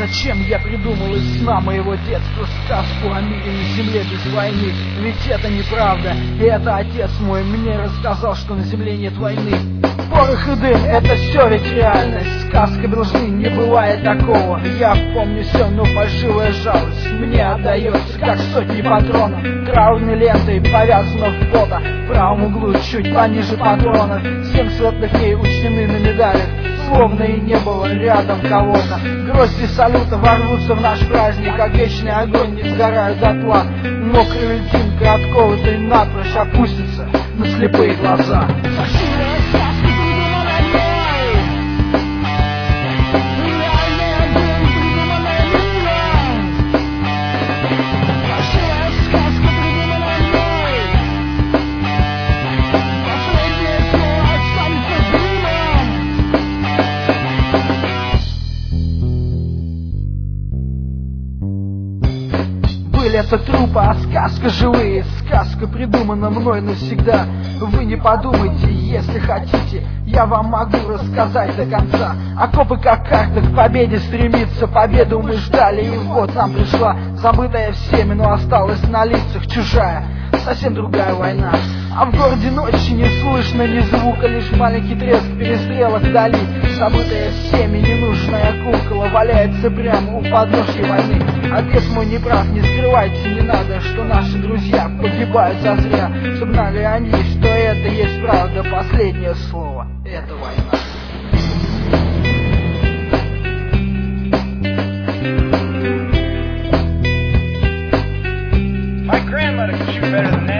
Зачем я придумал из сна моего детства сказку о мире на земле без войны? Ведь это неправда, и это отец мой мне рассказал, что на земле нет войны. Порох и дым, это все ведь реальность. Сказка без лжи, не бывает такого. Я помню все, но фальшивая жалость мне отдается, как сотни патронов. Траурной лентой повязано в фото, в правом углу чуть пониже патронов. 7 светлых дней учтены на медалях, словно и не было рядом кого-то. Грозди салюта ворвутся в наш праздник, как вечный огонь не сгорает дотла. Мокрая льдинка, отколотая напрочь, опустится на слепые глаза. Это трупы, а сказка живые. Сказка придумана мной навсегда. Вы не подумайте, если хотите, я вам могу рассказать до конца. Окопы как карта к победе стремится, победу мы ждали, и вот нам пришла. Забытая всеми, но осталась на лицах чужая, совсем другая война. А в городе ночи не слышно ни звука, лишь маленький треск перестрелок вдали. Забытая всеми ненужная кукола валяется прямо у подножья войны. Отец мой не прав, не скрывайте, не надо, что наши друзья погибают зазря. Чтоб знали они, что это есть правда, последнее слово — это война. My grandmother could shoot better than that.